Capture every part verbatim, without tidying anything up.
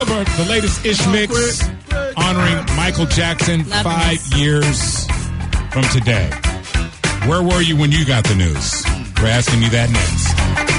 The latest Ish Mix honoring Michael Jackson five years from today. Where were you when you got the news? We're asking you that next.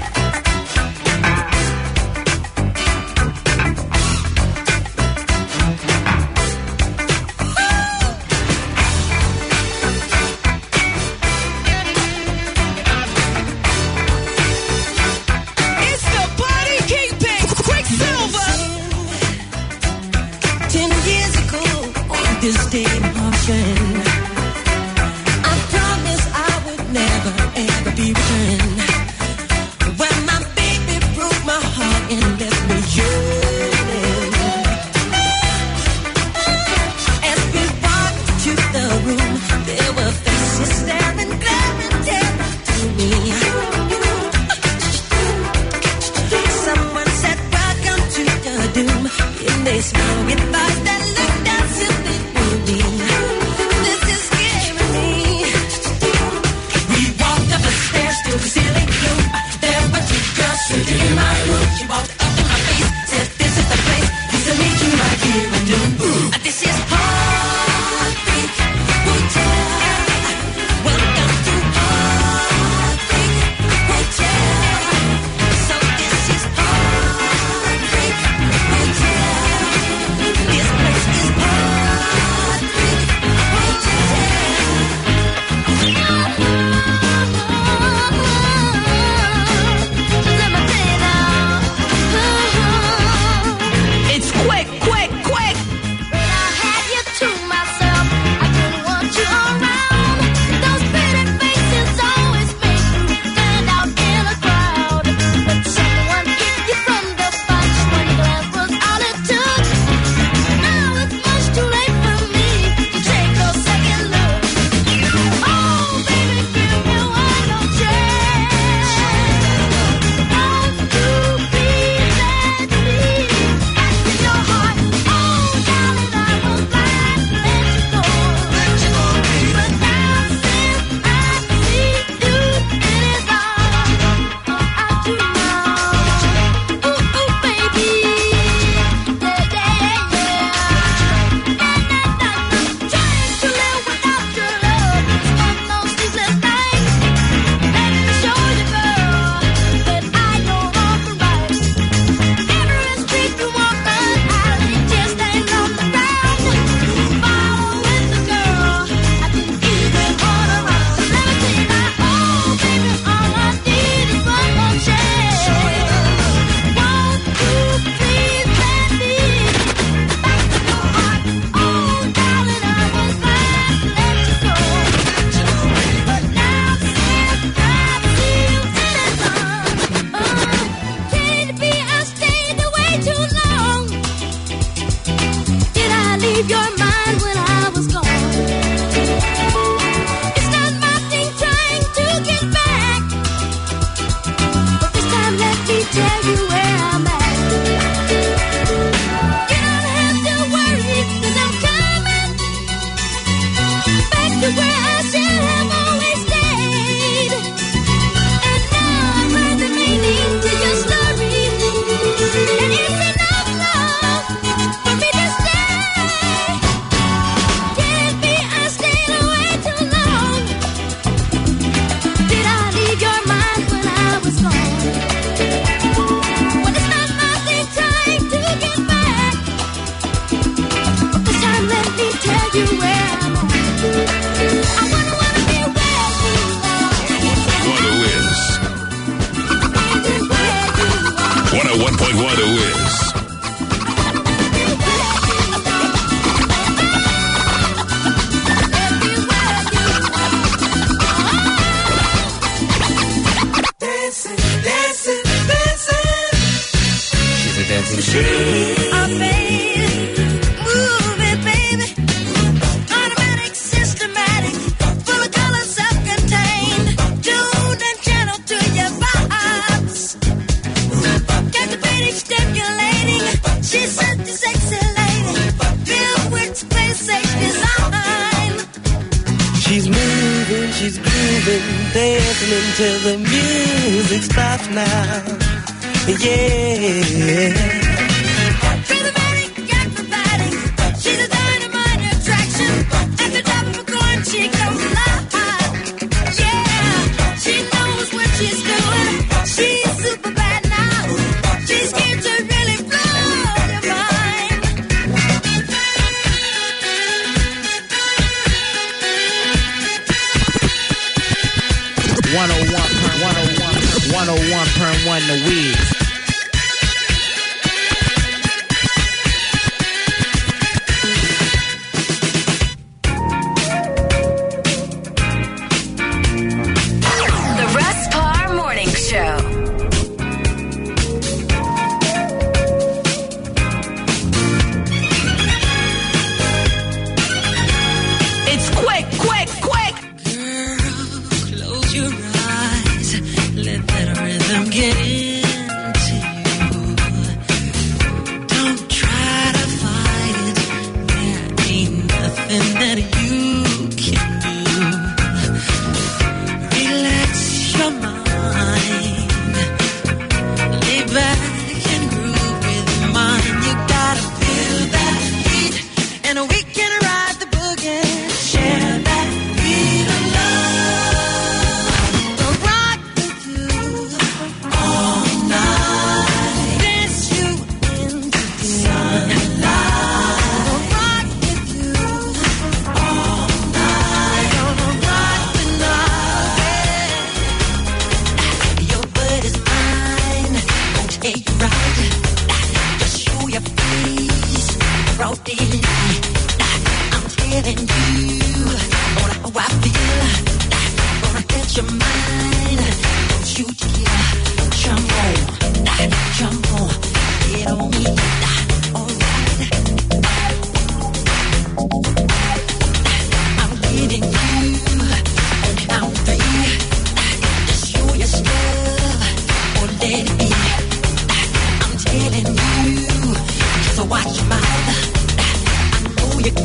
This day motion, I promise I would never ever be returned. When my baby broke my heart and left me yearning. As we walked to the room, there were faces staring, glaring down to me. Someone said, "Welcome to the doom," and they smiled with eyes that looked as if they this is scaring me. We walked up the stairs to the ceiling gloom. There were two girls sitting in my room. She walked up in my face, said, "This is the place. You to meet you right here in Doom." This is Heartbreak Hotel. Welcome to Heartbreak Hotel. So this is Heartbreak Hotel. This place is Heartbreak. It's quick, quick, quick. When I had you to myself, I didn't want you around. Those pretty faces always make you stand out in a crowd. But someone hit you from the bunch. One glance was all it took. Now it's much too late for me to take a second look. Oh, baby, give me one more chance. Won't you please let me into your heart? Oh, darling, I was glad to let you go. Let you go, baby. But now since I see you in his arms, I do know. Ooh, ooh, baby. Yeah, yeah, yeah. Trying to live without your love is one of those sleepless nights. Let me show you, girl, that I know wrong from right. Every street you walk on, alley, just stand on the ground. Follow with the girl, I didn't even hold around. Let me tell you now, oh baby, all I need is one more chance. Won't you please let me back to your heart? Oh darling, I was glad to let you go. But now since I see you in his arms, oh, can it be I stayed away too long? Did I leave your mind when I was gone? It's not my thing trying to get back, but this time let me tell you where I'm at. You don't have to worry, 'cause I'm coming back to where I should have always stayed. And now I've heard the meaning to your story, and it's enough love for me to stay. Can't be I stayed away too long. Did I leave your mind when I was gone? Well, it's not my thing trying to get back, but this time let me tell you where I'm at. I wanna, wanna be where you are. What a whiz. Where you are. one oh one point one The Whiz. Dancing, dancing, dancing. She's a dancing machine. Oh, baby, move it, baby. Automatic, systematic, full of color, self-contained, tuned and channeled to your vibes. Captivating, stimulating. She's such a sexy lady, filled with space, safe design. She's moving, she's grooving, dancing until the music stops now. Yeah. Rhythm wonder with.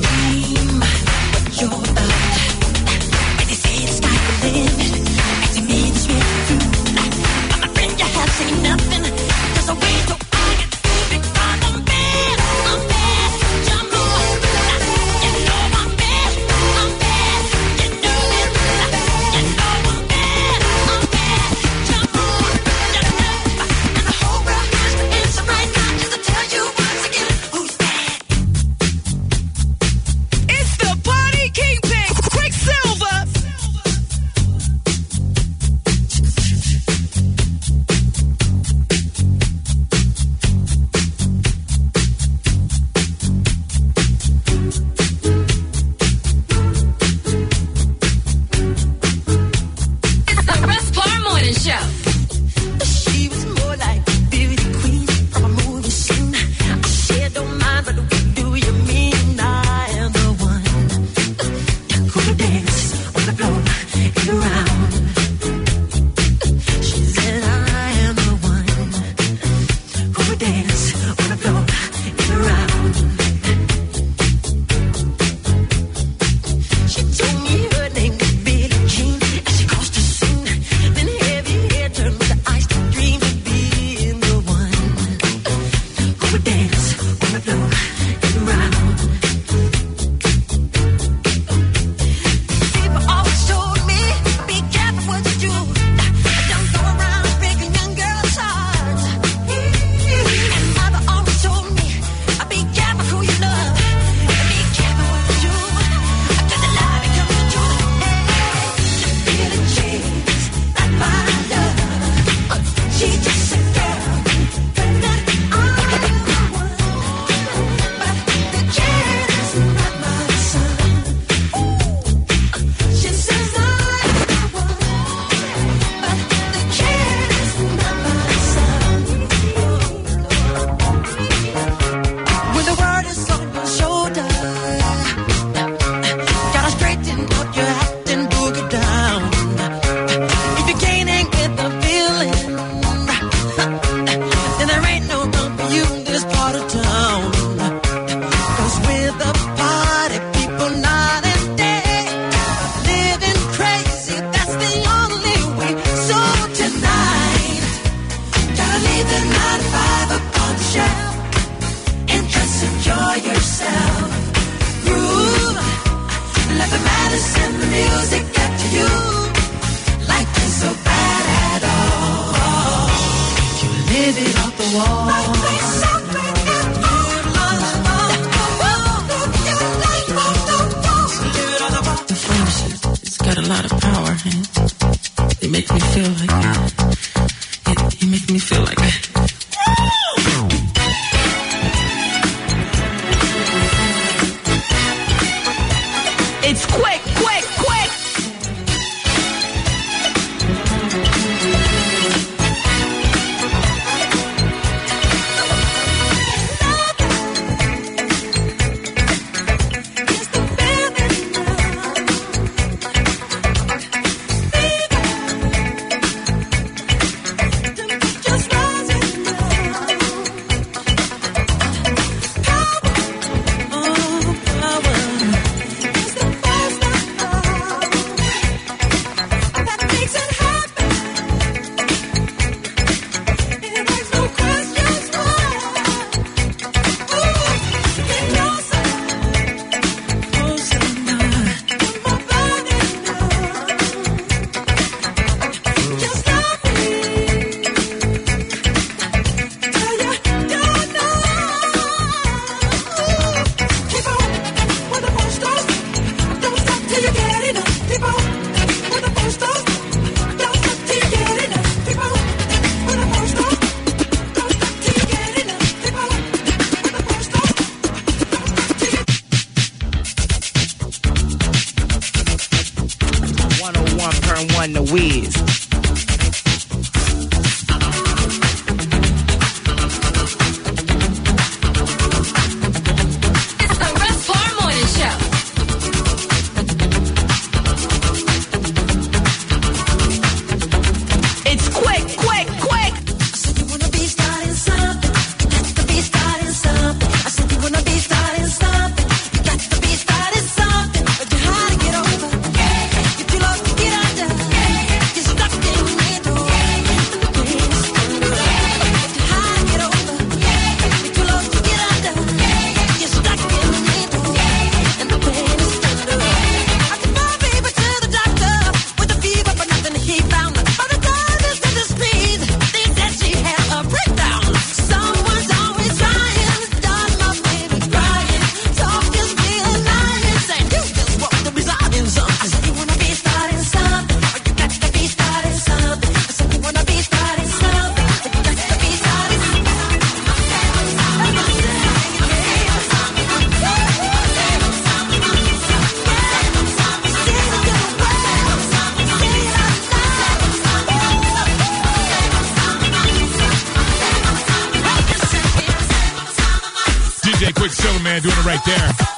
You're about, and they say the sky's the limit. Acting It's quick, quick, quick. The Wiz. It's the Russ Parr Morning Show. It's quick, quick, quick. I said you wanna be starting something. You got to be starting something. I said you wanna be starting something. You got to be starting something. But you're hard to get over. You're too lost to get under. You're stuck in the middle. The pain is under. But you're hard to get over. You're too lost to get under. You're stuck in the middle. And the pain is under. I took my baby to the doctor with a fever, but nothing he found. By the time this in the street, they said she had a breakdown. Someone's always trying, done my baby crying. Talk is real lying, saying you just want to be starting something. I said you wanna be starting something, or you got to be starting something. I said you wanna be starting something, or you got to be starting something. D J Quicksilver, man, doing it right there.